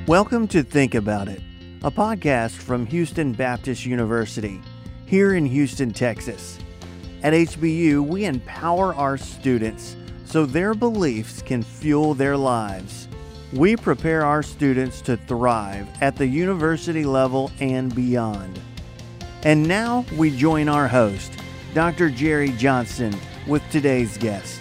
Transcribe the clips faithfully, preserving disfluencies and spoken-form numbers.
Welcome to Think About It, a podcast from Houston Baptist University, here in Houston, Texas. At H B U, we empower our students so their beliefs can fuel their lives. We prepare our students to thrive at the university level and beyond. And now we join our host, Doctor Jerry Johnson, with today's guest.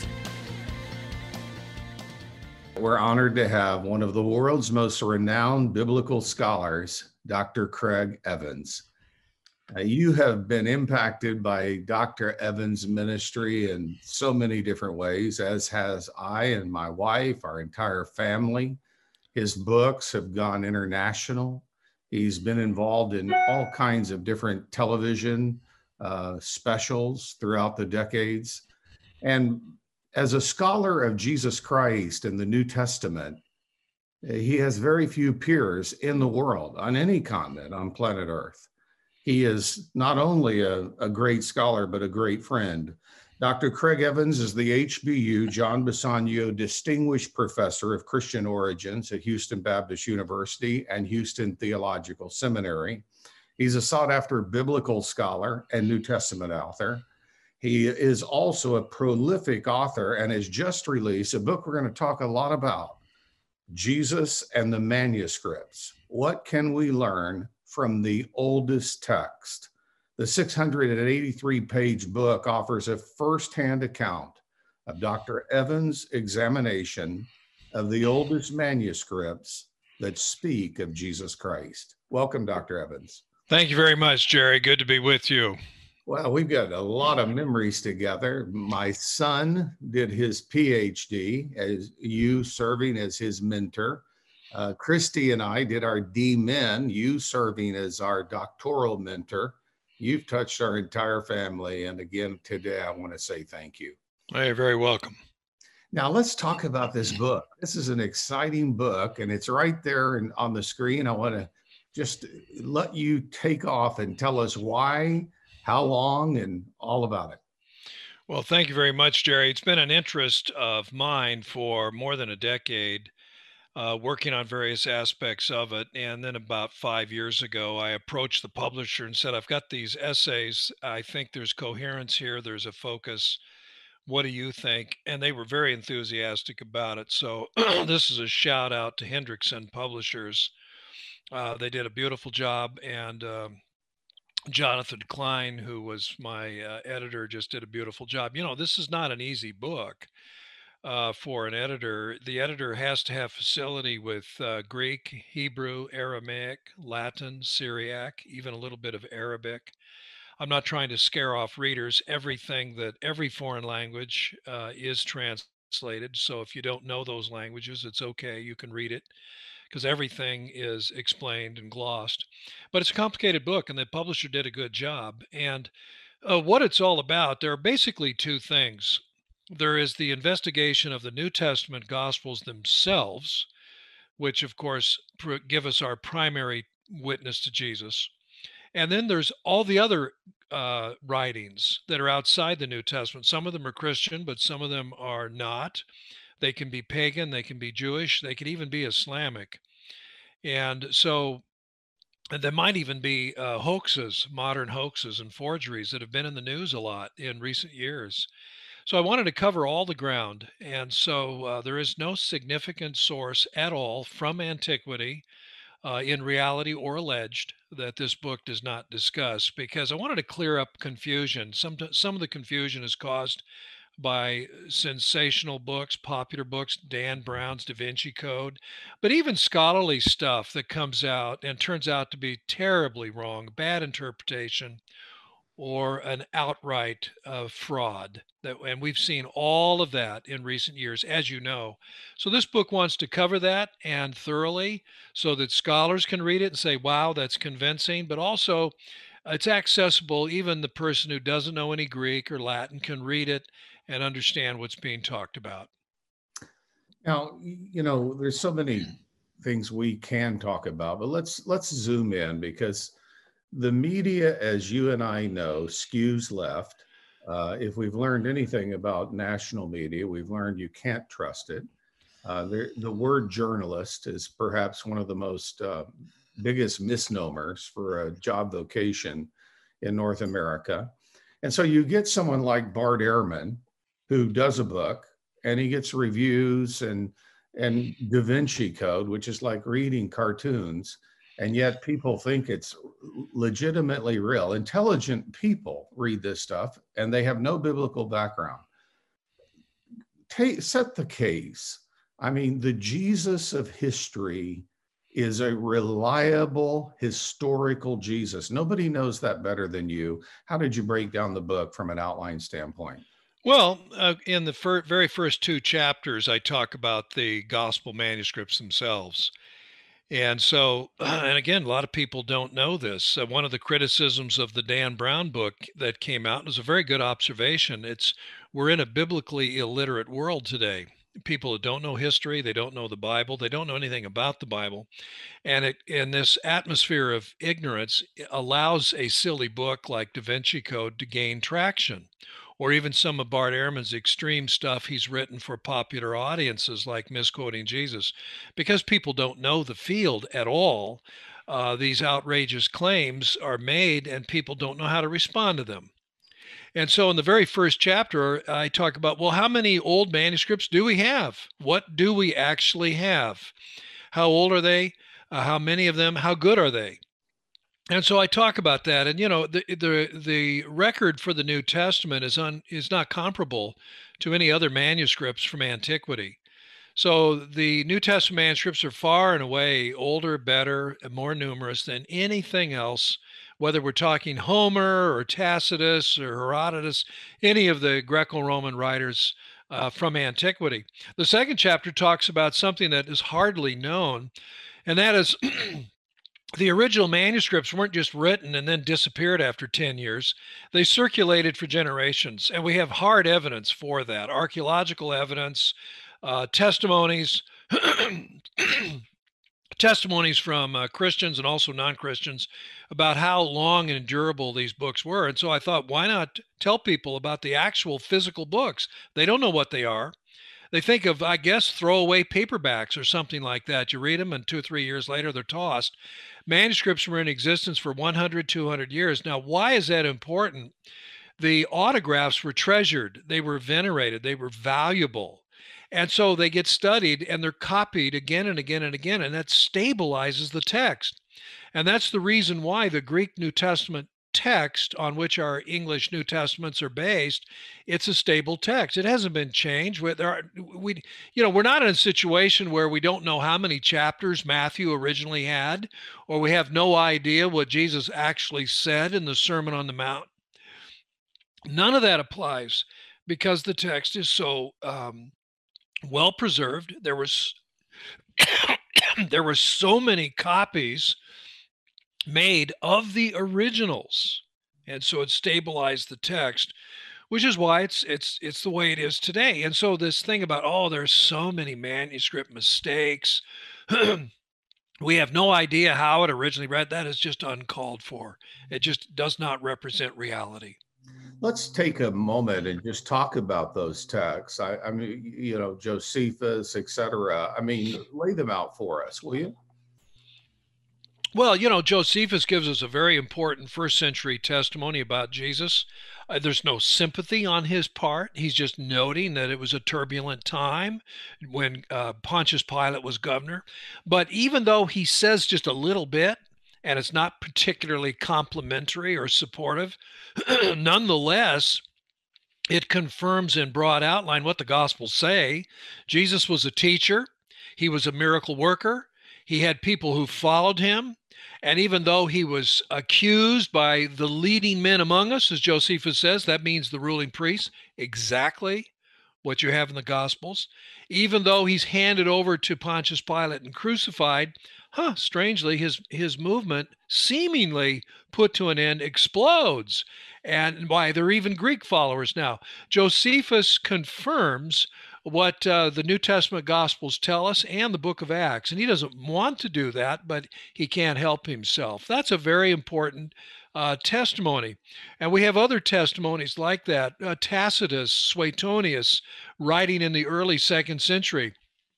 We're honored to have one of the world's most renowned biblical scholars, Doctor Craig Evans. Uh, you have been impacted by Doctor Evans' ministry in so many different ways, as has I and my wife, our entire family. His books have gone international. He's been involved in all kinds of different television uh, specials throughout the decades. And as a scholar of Jesus Christ and the New Testament, he has very few peers in the world, on any continent on planet Earth. He is not only a, a great scholar, but a great friend. Doctor Craig Evans is the H B U John Bisagno Distinguished Professor of Christian Origins at Houston Baptist University and Houston Theological Seminary. He's a sought-after biblical scholar and New Testament author. He is also a prolific author and has just released a book we're going to talk a lot about, Jesus and the Manuscripts. What can we learn from the oldest text? The six hundred eighty-three page book offers a firsthand account of Doctor Evans' examination of the oldest manuscripts that speak of Jesus Christ. Welcome, Doctor Evans. Thank you very much, Jerry. Good to be with you. Well, we've got a lot of memories together. My son did his P H D, as you serving as his mentor. Uh, Christy and I did our D Min, you serving as our doctoral mentor. You've touched our entire family. And again, today, I want to say thank you. Hey, you're very welcome. Now, let's talk about this book. This is an exciting book, and it's right there in, on the screen. I want to just let you take off and tell us why, how long, and all about it. Well, thank you very much, Jerry. It's been an interest of mine for more than a decade, uh, working on various aspects of it. And then about five years ago, I approached the publisher and said, I've got these essays. I think there's coherence here. There's a focus. What do you think? And they were very enthusiastic about it. So this is a shout out to Hendrickson Publishers. Uh, they did a beautiful job. And um, Jonathan Klein, who was my uh, editor, just did a beautiful job. You know, this is not an easy book uh, for an editor. The editor has to have facility with uh, Greek, Hebrew, Aramaic, Latin, Syriac, even a little bit of Arabic. I'm not trying to scare off readers. Everything that every foreign language uh, is translated. So if you don't know those languages, it's okay. You can read it, because everything is explained and glossed. But it's a complicated book, and the publisher did a good job. And uh, what it's all about, there are basically two things. There is the investigation of the New Testament Gospels themselves, which, of course, pr- give us our primary witness to Jesus. And then there's all the other uh, writings that are outside the New Testament. Some of them are Christian, but some of them are not. They can be pagan, they can be Jewish, they can even be Islamic. And so and there might even be uh, hoaxes, modern hoaxes and forgeries that have been in the news a lot in recent years. So I wanted to cover all the ground. And so uh, there is no significant source at all from antiquity, uh, in reality or alleged, that this book does not discuss, because I wanted to clear up confusion. Some, some of the confusion is caused by sensational books, popular books, Dan Brown's Da Vinci Code, but even scholarly stuff that comes out and turns out to be terribly wrong, bad interpretation, or an outright uh, fraud. That, and we've seen all of that in recent years, as you know. So this book wants to cover that and thoroughly, so that scholars can read it and say, wow, that's convincing, but also it's accessible. Even the person who doesn't know any Greek or Latin can read it and understand what's being talked about. Now, you know, there's so many things we can talk about, but let's let's zoom in, because the media, as you and I know, skews left. Uh, if we've learned anything about national media, we've learned you can't trust it. Uh, the, the word journalist is perhaps one of the most uh, biggest misnomers for a job vocation in North America. And so you get someone like Bart Ehrman, who does a book, and he gets reviews and, and Da Vinci Code, which is like reading cartoons. And yet people think it's legitimately real. Intelligent people read this stuff and they have no biblical background. Take, set the case. I mean, the Jesus of history is a reliable historical Jesus. Nobody knows that better than you. How did you break down the book from an outline standpoint? Well, uh, in the fir- very first two chapters, I talk about the gospel manuscripts themselves. And so, and again, a lot of people don't know this. Uh, one of the criticisms of the Dan Brown book that came out was a very good observation. It's we're in a biblically illiterate world today. People that don't know history, they don't know the Bible, they don't know anything about the Bible. And it, in this atmosphere of ignorance, it allows a silly book like Da Vinci Code to gain traction, or even some of Bart Ehrman's extreme stuff he's written for popular audiences, like Misquoting Jesus. Because people don't know the field at all, uh, these outrageous claims are made and people don't know how to respond to them. And so in the very first chapter, I talk about, well, how many old manuscripts do we have? What do we actually have? How old are they? Uh, how many of them? How good are they? And so I talk about that, and you know, the the the record for the New Testament is un, is not comparable to any other manuscripts from antiquity. So the New Testament manuscripts are far and away older, better, and more numerous than anything else, whether we're talking Homer or Tacitus or Herodotus, any of the Greco-Roman writers uh, from antiquity. The second chapter talks about something that is hardly known, and that is the original manuscripts weren't just written and then disappeared after ten years. They circulated for generations, and we have hard evidence for that, archaeological evidence, uh, testimonies, testimonies from uh, Christians and also non-Christians about how long and durable these books were. And so I thought, why not tell people about the actual physical books? They don't know what they are. They think of, I guess, throwaway paperbacks or something like that. You read them and two or three years later, they're tossed. Manuscripts were in existence for one hundred, two hundred years. Now, why is that important? The autographs were treasured. They were venerated. They were valuable. And so they get studied and they're copied again and again and again, and that stabilizes the text. And that's the reason why the Greek New Testament text on which our English New Testaments are based, it's a stable text. It hasn't been changed. There are, we, you know, we're not in a situation where we don't know how many chapters Matthew originally had, or we have no idea what Jesus actually said in the Sermon on the Mount. None of that applies because the text is so um, well preserved. There was there were so many copies made of the originals, and so it stabilized the text, which is why it's it's it's the way it is today. And so this thing about, oh, there's so many manuscript mistakes, we have no idea how it originally read, that is just uncalled for. It just does not represent reality. Let's take a moment and just talk about those texts. I, I mean, you know, Josephus, et cetera. I mean, lay them out for us, will you? Well, you know, Josephus gives us a very important first century testimony about Jesus. Uh, there's no sympathy on his part. He's just noting that it was a turbulent time when uh, Pontius Pilate was governor. But even though he says just a little bit, and it's not particularly complimentary or supportive, nonetheless, it confirms in broad outline what the Gospels say. Jesus was a teacher. He was a miracle worker. He had people who followed him. And even though he was accused by the leading men among us, as Josephus says, that means the ruling priests, exactly what you have in the Gospels. Even though he's handed over to Pontius Pilate and crucified, huh, strangely, his, his movement, seemingly put to an end, explodes. And why, they're even Greek followers now. Josephus confirms what uh, the New Testament Gospels tell us and the book of Acts. And he doesn't want to do that, but he can't help himself. That's a very important uh, testimony. And we have other testimonies like that. Uh, Tacitus, Suetonius, writing in the early second century,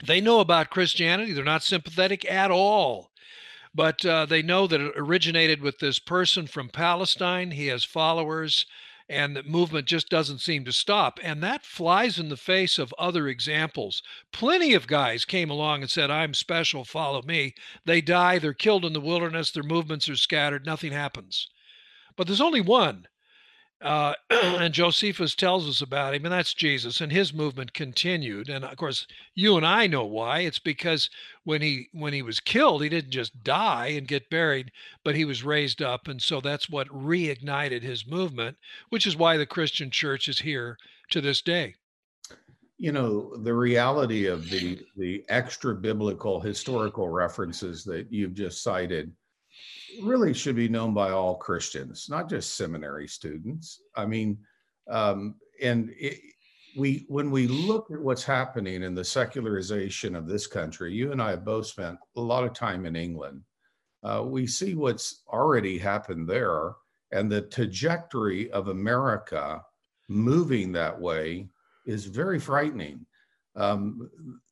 They know about Christianity. They're not sympathetic at all. But uh, they know that it originated with this person from Palestine. He has followers, and the movement just doesn't seem to stop. And that flies in the face of other examples. Plenty of guys came along and said, I'm special, follow me. They die, they're killed in the wilderness, their movements are scattered, nothing happens. But there's only one. Uh, and Josephus tells us about him, and that's Jesus, and his movement continued. And of course, you and I know why. It's because when he when he was killed, he didn't just die and get buried, but he was raised up, and so that's what reignited his movement, which is why the Christian church is here to this day. You know, the reality of the the extra biblical historical references that you've just cited really should be known by all Christians, not just seminary students. I mean, um, and it, we, when we look at what's happening in the secularization of this country, you and I have both spent a lot of time in England. Uh, we see what's already happened there, and the trajectory of America moving that way is very frightening. Um,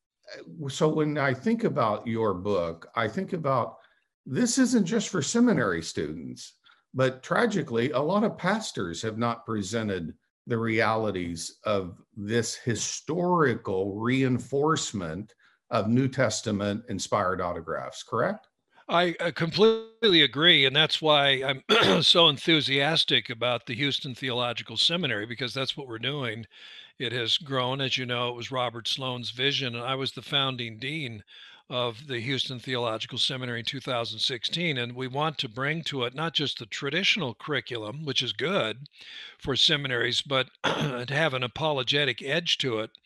so when I think about your book, I think about this isn't just for seminary students, but tragically, a lot of pastors have not presented the realities of this historical reinforcement of New Testament inspired autographs, correct? I, I completely agree. And that's why I'm so enthusiastic about the Houston Theological Seminary, because that's what we're doing. It has grown. As you know, it was Robert Sloan's vision, and I was the founding dean of the Houston Theological Seminary in two thousand sixteen. And we want to bring to it not just the traditional curriculum, which is good for seminaries, but to have an apologetic edge to it.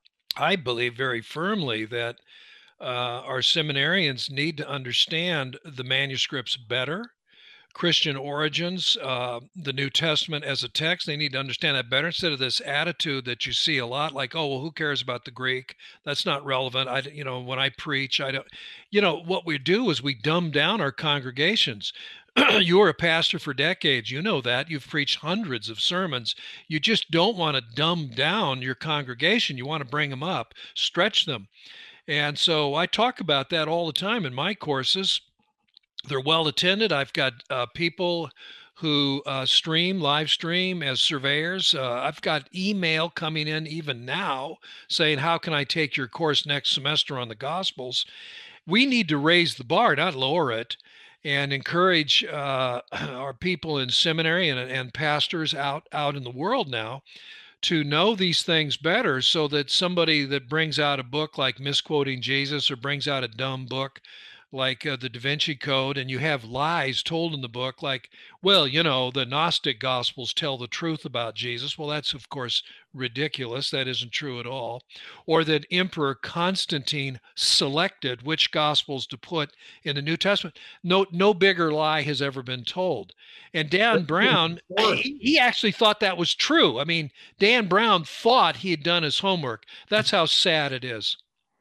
I believe very firmly that uh, our seminarians need to understand the manuscripts better. Christian origins, uh, the New Testament as a text, they need to understand that better instead of this attitude that you see a lot, like, oh, well, who cares about the Greek? That's not relevant. I, you know, when I preach, I don't, you know, what we do is we dumb down our congregations. You were a pastor for decades. You know that. You've preached hundreds of sermons. You just don't want to dumb down your congregation. You want to bring them up, stretch them. And so I talk about that all the time in my courses. They're well attended. I've got uh, people who uh, stream, live stream as surveyors. Uh, I've got email coming in even now saying, how can I take your course next semester on the Gospels? We need to raise the bar, not lower it, and encourage uh, our people in seminary and, and pastors out, out in the world now to know these things better, so that somebody that brings out a book like Misquoting Jesus, or brings out a dumb book like uh, the Da Vinci Code, and you have lies told in the book like, well, you know, the Gnostic Gospels tell the truth about Jesus. Well, that's, of course, ridiculous. That isn't true at all. Or that Emperor Constantine selected which Gospels to put in the New Testament. No, no bigger lie has ever been told. And Dan Brown, he, he actually thought that was true. I mean, Dan Brown thought he had done his homework. That's how sad it is.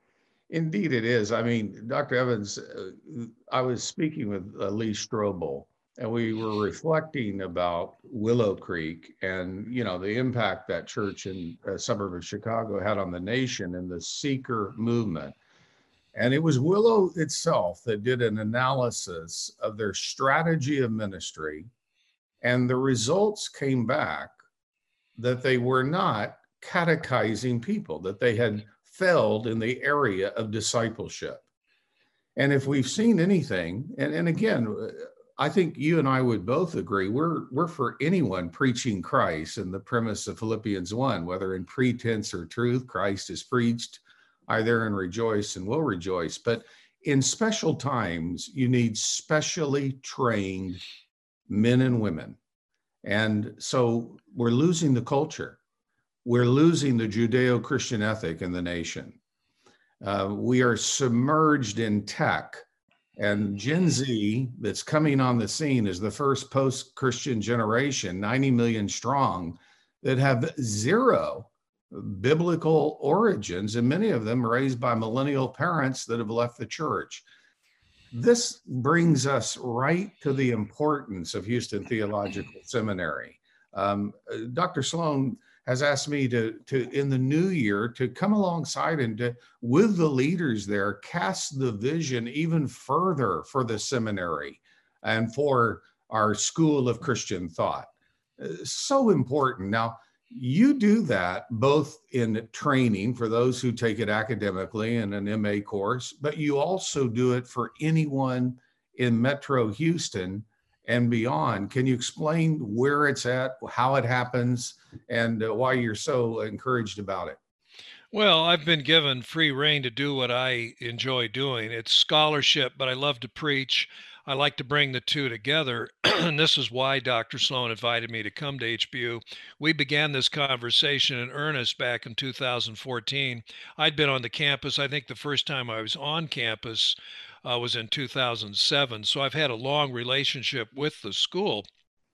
Indeed, it is. I mean, Doctor Evans, uh, I was speaking with uh, Lee Strobel, and we were reflecting about Willow Creek and, you know, the impact that church in a suburb of Chicago had on the nation and the seeker movement. And it was Willow itself that did an analysis of their strategy of ministry, and the results came back that they were not catechizing people, that they had failed in the area of discipleship. And if we've seen anything, and, and again, I think you and I would both agree, we're, we're for anyone preaching Christ, and the premise of Philippians one, whether in pretense or truth, Christ is preached, I therein rejoice and will rejoice. But in special times, you need specially trained men and women. And so we're losing the culture. We're losing the Judeo-Christian ethic in the nation. Uh, we are submerged in tech, and Gen Z that's coming on the scene is the first post-Christian generation, ninety million strong, that have zero biblical origins, and many of them raised by millennial parents that have left the church. This brings us right to the importance of Houston Theological Seminary. Um, Doctor Sloan, has asked me to, to in the new year to come alongside and to, with the leaders there, cast the vision even further for the seminary and for our School of Christian Thought. Uh, So important. Now, you do that both in training for those who take it academically in an M A course, but you also do it for anyone in Metro Houston and beyond. Can you explain where it's at, how it happens, and uh, why you're so encouraged about it? Well, I've been given free rein to do what I enjoy doing. It's scholarship, but I love to preach. I like to bring the two together. And this is why Doctor Sloan invited me to come to H B U. We began this conversation in earnest back in two thousand fourteen. I'd been on the campus. I think the first time I was on campus uh, was in two thousand seven. So I've had a long relationship with the school.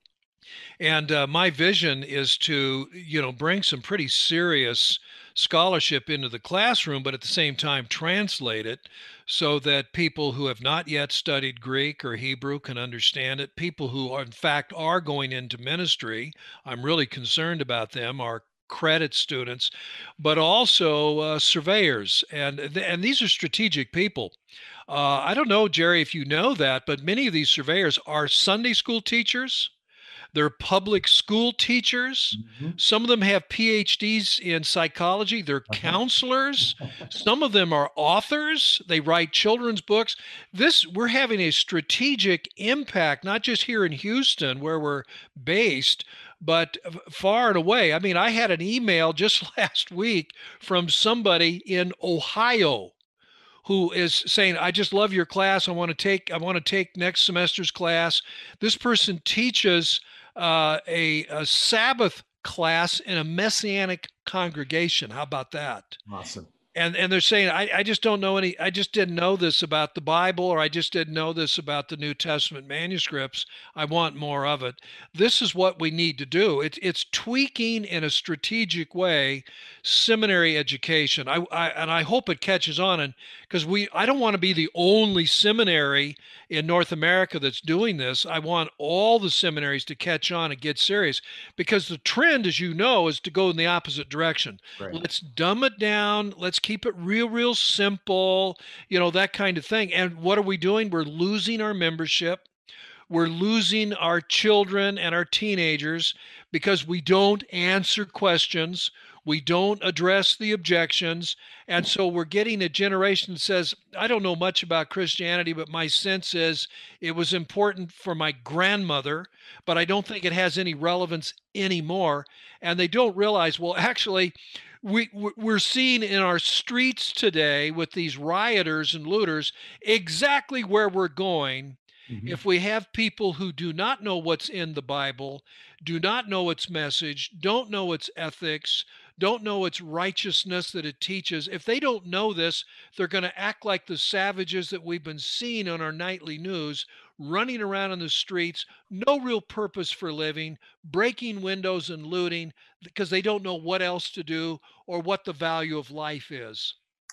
And uh, my vision is to, you know, bring some pretty serious scholarship into the classroom, but at the same time translate it so that people who have not yet studied Greek or Hebrew can understand it. People who are, in fact, are going into ministry, I'm really concerned about them, are credit students, but also uh, surveyors. And, th- and these are strategic people. Uh, I don't know, Jerry, if you know that, but many of these surveyors are Sunday school teachers, they're public school teachers. Mhm. Some of them have P H Ds in psychology. They're Uh-huh. counselors. Some of them are authors. They write children's books. This, we're having a strategic impact, not just here in Houston where we're based, but f- far and away. I mean, I had an email just last week from somebody in Ohio who is saying, I just love your class. I want to take, I want to take next semester's class. This person teaches uh, a, a Sabbath class in a Messianic congregation. How about that? Awesome. And and they're saying, I, I just don't know any, I just didn't know this about the Bible, or I just didn't know this about the New Testament manuscripts. I want more of it. This is what we need to do. It's it's tweaking in a strategic way seminary education. I, I and I hope it catches on, and because we I don't want to be the only seminary in North America that's doing this. I want all the seminaries to catch on and get serious, because the trend, as you know, is to go in the opposite direction. Right. Let's dumb it down. Let's keep it real, real simple, you know, that kind of thing. And what are we doing? We're losing our membership. We're losing our children and our teenagers because we don't answer questions. We don't address the objections. And so we're getting a generation that says, I don't know much about Christianity, but my sense is it was important for my grandmother, but I don't think it has any relevance anymore. And they don't realize, well, actually, we we're seeing in our streets today with these rioters and looters exactly where we're going Mhm. if we have people who do not know what's in the Bible, do not know its message, don't know its ethics, don't know its righteousness that it teaches. If they don't know this, they're going to act like the savages that we've been seeing on our nightly news, running around in the streets, no real purpose for living, breaking windows and looting because they don't know what else to do or what the value of life is.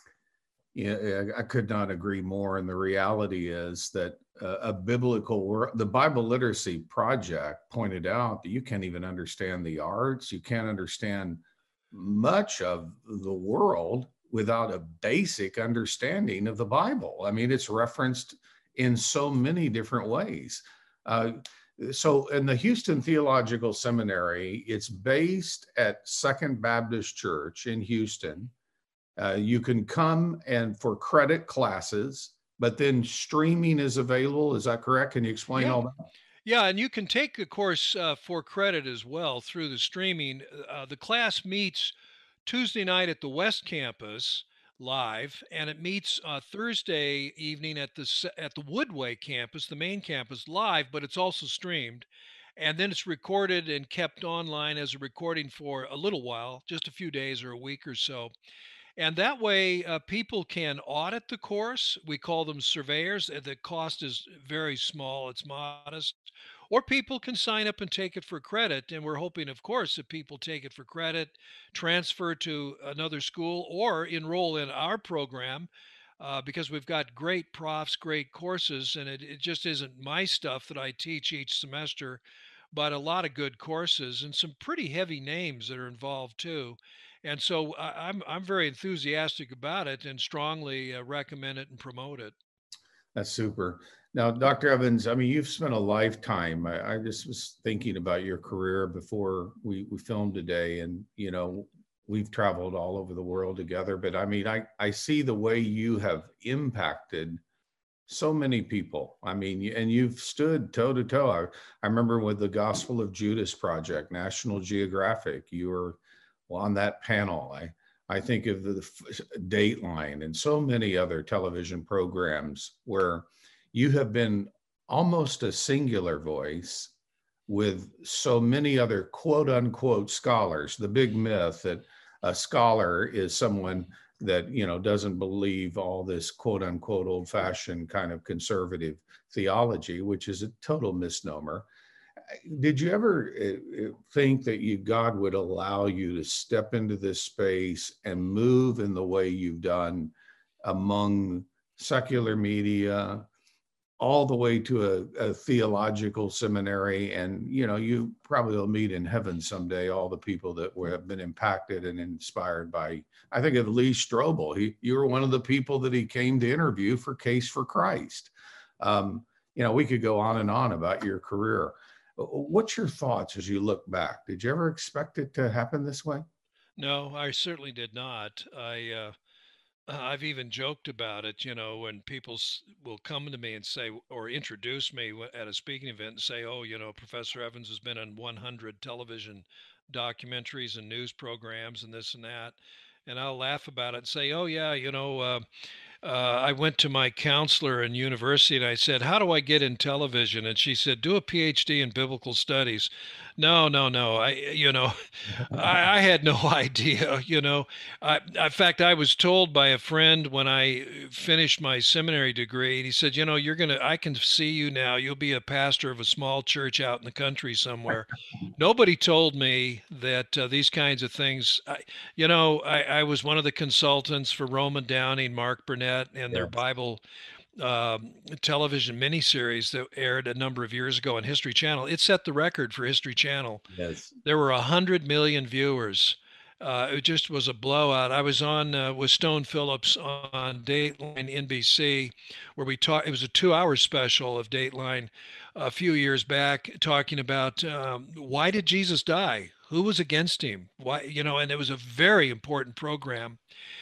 Yeah, yeah, I could not agree more. And the reality is that uh, a biblical world, the Bible Literacy Project pointed out that you can't even understand the arts, you can't understand much of the world without a basic understanding of the Bible. I mean, it's referenced in so many different ways. Uh, so, in the Houston Theological Seminary, it's based at Second Baptist Church in Houston. Uh, you can come and for credit classes, but then streaming is available. Is that correct? Can you explain Yeah. all that? Yeah, and you can take the course uh, for credit as well through the streaming. Uh, the class meets Tuesday night at the West Campus live, and it meets uh, Thursday evening at the s- at the Woodway campus, the main campus, live, but it's also streamed. And then it's recorded and kept online as a recording for a little while, just a few days or a week or so. And that way, uh, people can audit the course. We call them surveyors. uh, The cost is very small, it's modest. Or people can sign up and take it for credit. And we're hoping, of course, that people take it for credit, transfer to another school, or enroll in our program uh, because we've got great profs, great courses. And it, it just isn't my stuff that I teach each semester. but a lot of good courses and some pretty heavy names that are involved too. And so I, I'm I'm very enthusiastic about it and strongly uh, recommend it and promote it. That's super. Now, Doctor Evans, I mean, you've spent a lifetime. I, I just was thinking about your career before we, we filmed today, and you know, we've traveled all over the world together. But I mean, I, I see the way you have impacted so many people. I mean, you- and you've stood toe to toe. I, I remember with the Gospel of Judas Project, National Geographic, you were on that panel. I, I think of the, the Dateline and so many other television programs where you have been almost a singular voice with so many other quote unquote scholars. The big myth that a scholar is someone that, you know, doesn't believe all this quote unquote old fashioned kind of conservative theology, which is a total misnomer. Did you ever uh, think that you, God would allow you to step into this space and move in the way you've done among secular media, all the way to a, a theological seminary? And, you know, you probably will meet in heaven someday all the people that were, have been impacted and inspired by, I think of Lee Strobel. He, you were one of the people that he came to interview for Case for Christ. Um, you know, we could go on and on about your career. What's your thoughts as you look back? Did you ever expect it to happen this way? No, I certainly did not. I uh, I've even joked about it, you know, when people s- will come to me and say, or introduce me w- at a speaking event and say, oh, you know, Professor Evans has been on one hundred television documentaries and news programs and this and that. And I'll laugh about it and say, oh, yeah, you know, uh, uh, I went to my counselor in university and I said, how do I get in television? And she said, do a PhD in biblical studies. No, no, no. I, you know, I, I had no idea, you know. I, in fact, I was told by a friend when I finished my seminary degree, and he said, you know, you're going to, I can see you now. You'll be a pastor of a small church out in the country somewhere. Nobody told me that uh, these kinds of things, I, you know, I, I was one of the consultants for Roman Downey, Mark Burnett, and their Yes. Bible um, television miniseries that aired a number of years ago on History Channel. It set the record for History Channel. Yes. There were a hundred million viewers. Uh, it just was a blowout. I was on uh, with Stone Phillips on Dateline N B C, where we talked. It was a two-hour special of Dateline a few years back, talking about um, why did Jesus die? Who was against him? Why, you know? And it was a very important program.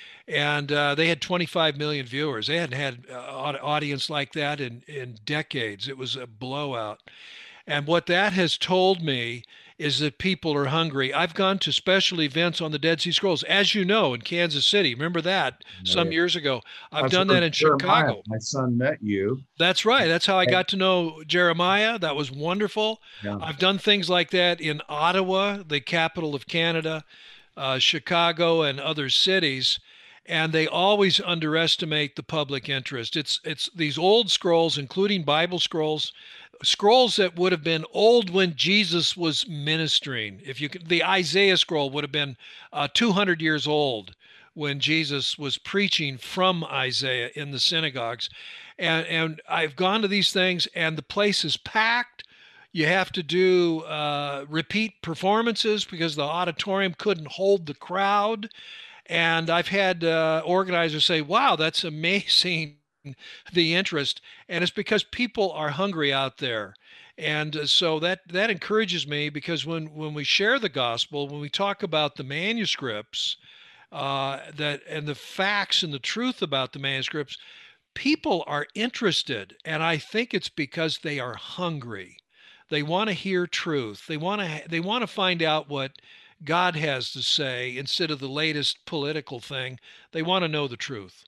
And uh, they had twenty-five million viewers. They hadn't had uh, audience like that in in decades. It was a blowout. And what that has told me is that people are hungry. I've gone to special events on the Dead Sea Scrolls, as you know, in Kansas City. Remember that Oh, some yeah. years ago. I've That's done where that in Jeremiah, Chicago. my son, met you. That's right. That's how I And- got to know Jeremiah. That was wonderful. yeah. I've done things like that in Ottawa, the capital of Canada, uh, Chicago, and other cities. And they always underestimate the public interest. It's it's these old scrolls, including Bible scrolls, scrolls that would have been old when Jesus was ministering. If you could, the Isaiah scroll would have been uh, two hundred years old when Jesus was preaching from Isaiah in the synagogues. And, and I've gone to these things, and the place is packed. You have to do uh, repeat performances because the auditorium couldn't hold the crowd. And I've had uh, organizers say, wow, that's amazing, the interest. And it's because people are hungry out there. And uh, so that, that encourages me because when, when we share the gospel, when we talk about the manuscripts, uh, that and the facts and the truth about the manuscripts, people are interested. And I think it's because they are hungry. They want to hear truth. They want to they want to find out what God has to say instead of the latest political thing. They want to know the truth.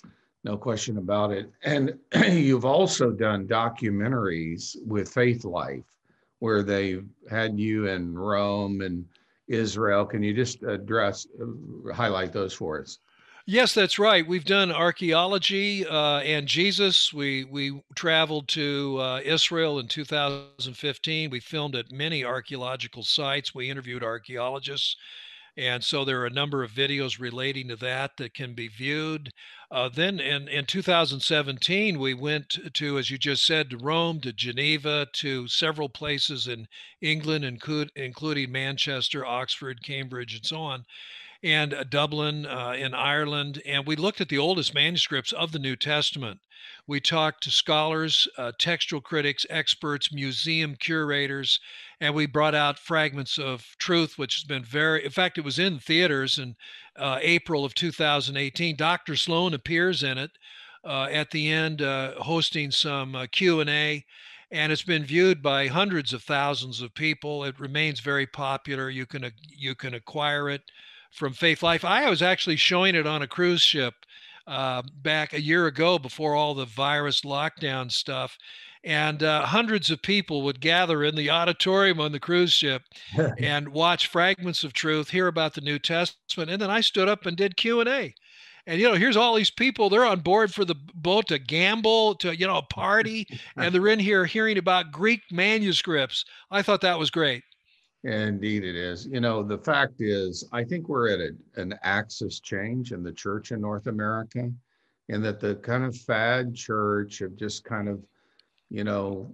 No question about it. And you've also done documentaries with Faith Life, where they've had you in Rome and Israel. Can you just address, uh, highlight those for us? Yes, that's right. We've done archaeology uh, and Jesus. We we traveled to uh, Israel in two thousand fifteen. We filmed at many archaeological sites. We interviewed archaeologists, And so there are a number of videos relating to that that can be viewed. Uh, then in, in two thousand seventeen, we went to, as you just said, to Rome, to Geneva, to several places in England, include, including Manchester, Oxford, Cambridge, and so on, and uh, Dublin uh, in Ireland. And we looked at the oldest manuscripts of the New Testament. We talked to scholars, uh, textual critics, experts, museum curators, and we brought out fragments of truth, which has been very, in fact, it was in theaters in uh, April of two thousand eighteen. Doctor Sloan appears in it uh, at the end, uh, hosting some uh, Q and A. And it's been viewed by hundreds of thousands of people. It remains very popular. You can you can acquire it from Faith Life. I was actually showing it on a cruise ship uh, back a year ago before all the virus lockdown stuff. And uh, hundreds of people would gather in the auditorium on the cruise ship and watch fragments of truth, hear about the New Testament. And then I stood up and did Q and A. And, you know, here's all these people, they're on board for the boat to gamble, to, you know, a party, and they're in here hearing about Greek manuscripts. I thought that was great. Indeed it is. You know, the fact is, I think we're at a, an axis change in the church in North America, and that the kind of fad church of just kind of, you know,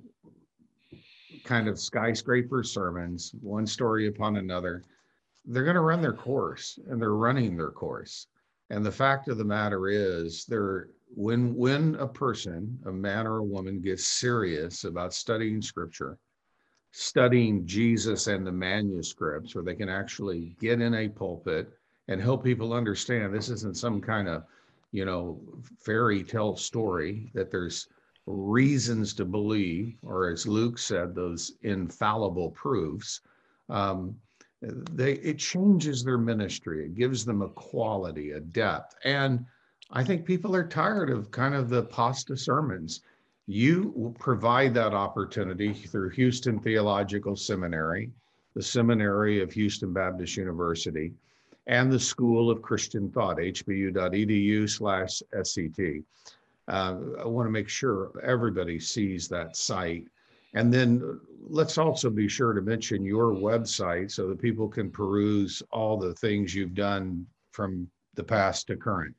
kind of skyscraper sermons, one story upon another, they're going to run their course, and they're running their course. And the fact of the matter is, there, when, when a person, a man or a woman, gets serious about studying scripture, studying Jesus and the manuscripts, where they can actually get in a pulpit and help people understand this isn't some kind of, you know, fairy tale story, that there's reasons to believe, or as Luke said, those infallible proofs. Um, they it changes their ministry. It gives them a quality, a depth. And I think people are tired of kind of the pasta sermons. You provide that opportunity through Houston Theological Seminary, the Seminary of Houston Baptist University, and the School of Christian Thought, h b u dot e d u slash S C T. Uh, I want to make sure everybody sees that site. And then let's also be sure to mention your website so that people can peruse all the things you've done from the past to current.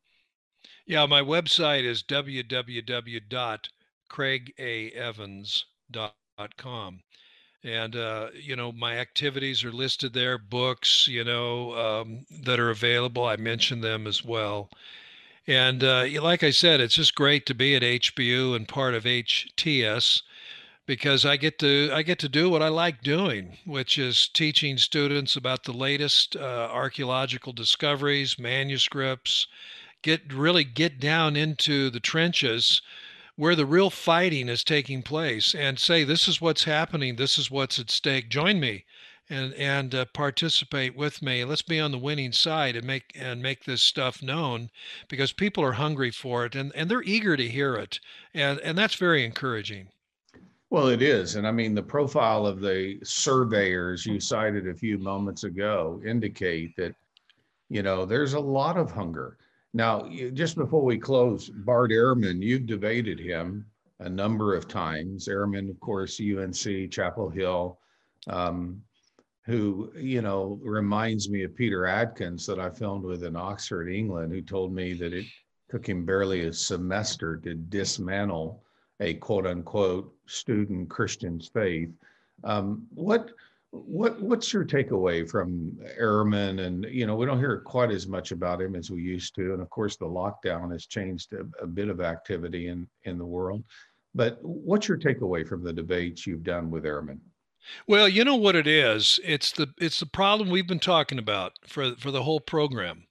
Yeah, my website is w w w dot craig a evans dot com. And, uh, you know, my activities are listed there, books, you know, um, that are available. I mentioned them as well. And uh, like I said, it's just great to be at H B U and part of H T S, because I get to I get to do what I like doing, which is teaching students about the latest uh, archaeological discoveries, manuscripts, get really get down into the trenches where the real fighting is taking place, and say, this is what's happening, this is what's at stake. Join me and and uh, participate with me. Let's be on the winning side and make and make this stuff known, because people are hungry for it, and and they're eager to hear it, and and that's very encouraging. Well, it is. And I mean, the profile of the surveyors you cited a few moments ago indicate that, you know, there's a lot of hunger. Now, just before we close, Bart Ehrman, you've debated him a number of times. Ehrman, of course, U N C, Chapel Hill, um, who, you know, reminds me of Peter Adkins that I filmed with in Oxford, England, who told me that it took him barely a semester to dismantle a quote unquote student Christian's faith. Um, what what what's your takeaway from Ehrman? And you know, we don't hear quite as much about him as we used to. And of course, the lockdown has changed a, a bit of activity in in the world. But what's your takeaway from the debates you've done with Ehrman? Well, you know what it is. It's the it's the problem we've been talking about for for the whole program.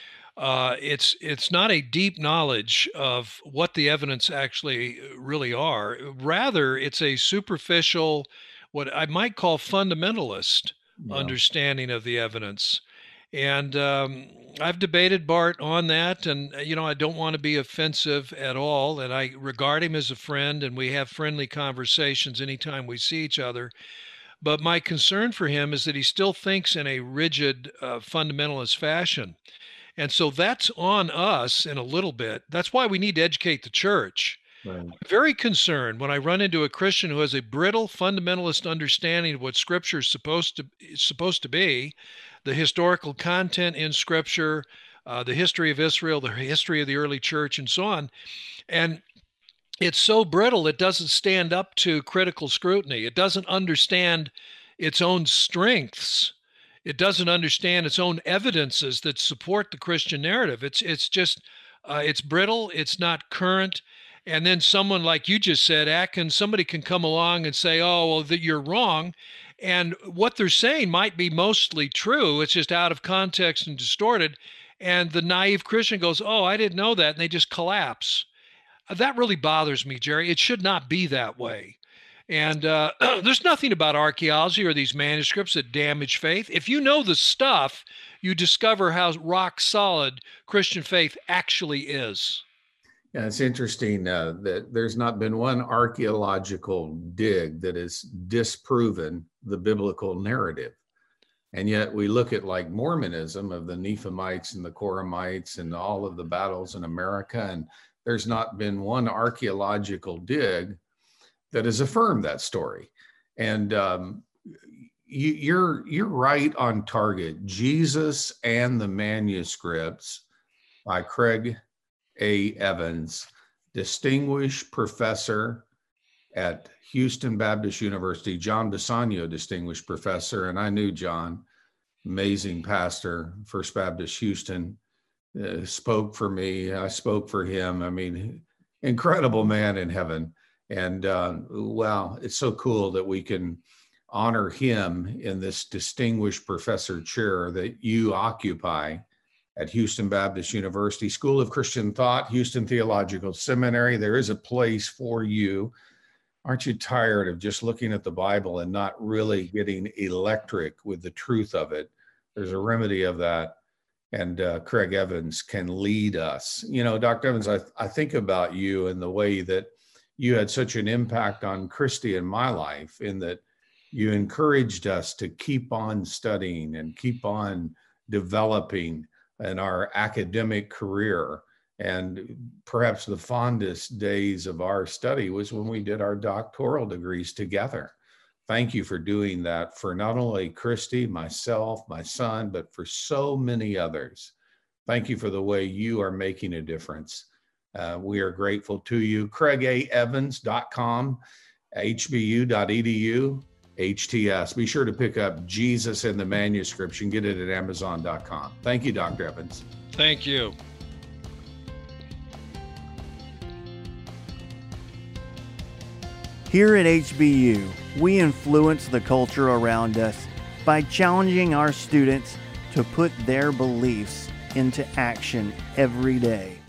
Uh, it's it's not a deep knowledge of what the evidence actually really are. Rather, it's a superficial, what I might call fundamentalist Yeah. understanding of the evidence. And um, I've debated Bart on that, and uh, you know, I don't want to be offensive at all, and I regard him as a friend, and we have friendly conversations anytime we see each other. But my concern for him is that he still thinks in a rigid, uh, fundamentalist fashion. And so that's on us in a little bit. That's why we need to educate the church. Right. I'm very concerned when I run into a Christian who has a brittle fundamentalist understanding of what Scripture is supposed to is supposed to be, the historical content in Scripture, uh, the history of Israel, the history of the early church, and so on. And it's so brittle, it doesn't stand up to critical scrutiny. It doesn't understand its own strengths. It doesn't understand its own evidences that support the Christian narrative. It's it's just, uh, it's brittle, it's not current. And then someone like you just said, Atkins, somebody can come along and say, oh, well, that you're wrong. And what they're saying might be mostly true. It's just out of context and distorted. And the naive Christian goes, oh, I didn't know that. And they just collapse. That really bothers me, Jerry. It should not be that way. And uh, there's nothing about archaeology or these manuscripts that damage faith. If you know the stuff, you discover how rock solid Christian faith actually is. Yeah, it's interesting uh, that there's not been one archaeological dig that has disproven the biblical narrative. And yet we look at like Mormonism of the Nephimites and the Koramites and all of the battles in America, and there's not been one archaeological dig that has affirmed that story. And um, you, you're you're right on target. Jesus and the Manuscripts by Craig A. Evans, distinguished professor at Houston Baptist University. John Bisagno, distinguished professor, and I knew John, amazing pastor, First Baptist Houston. Uh, spoke for me. I spoke for him. I mean, incredible man in heaven. And uh, wow, it's so cool that we can honor him in this distinguished professor chair that you occupy at Houston Baptist University School of Christian Thought, Houston Theological Seminary. There is a place for you. Aren't you tired of just looking at the Bible and not really getting electric with the truth of it? There's a remedy of that. And uh, Craig Evans can lead us. You know, Doctor Evans, I, I think about you and the way that you had such an impact on Christy and my life, in that you encouraged us to keep on studying and keep on developing in our academic career. And perhaps the fondest days of our study was when we did our doctoral degrees together. Thank you for doing that for not only Christy, myself, my son, but for so many others. Thank you for the way you are making a difference. Uh, we are grateful to you. Craig A Evans dot com, H B U dot E D U, H T S. Be sure to pick up Jesus and the Manuscripts. You can get it at Amazon dot com. Thank you, Doctor Evans. Thank you. Here at H B U, we influence the culture around us by challenging our students to put their beliefs into action every day.